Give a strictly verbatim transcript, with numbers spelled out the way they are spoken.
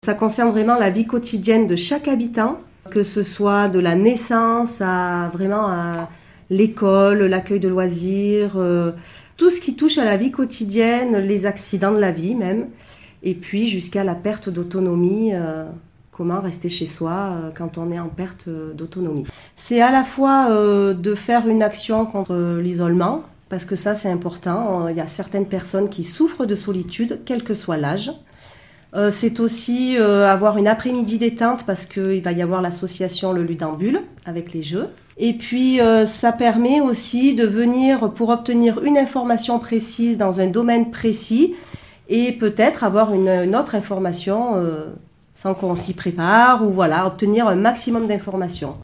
Ça concerne vraiment la vie quotidienne de chaque habitant, que ce soit de la naissance à vraiment à l'école, l'accueil de loisirs, euh, tout ce qui touche à la vie quotidienne, les accidents de la vie même, et puis jusqu'à la perte d'autonomie, euh, comment rester chez soi euh, quand on est en perte euh, d'autonomie. C'est à la fois euh, de faire une action contre l'isolement, parce que ça c'est important, il y a certaines personnes qui souffrent de solitude, quel que soit l'âge. Euh, c'est aussi euh, avoir une après-midi détente parce qu'il va y avoir l'association Le Ludambule avec les jeux. Et puis euh, ça permet aussi de venir pour obtenir une information précise dans un domaine précis et peut-être avoir une, une autre information euh, sans qu'on s'y prépare ou voilà, obtenir un maximum d'informations.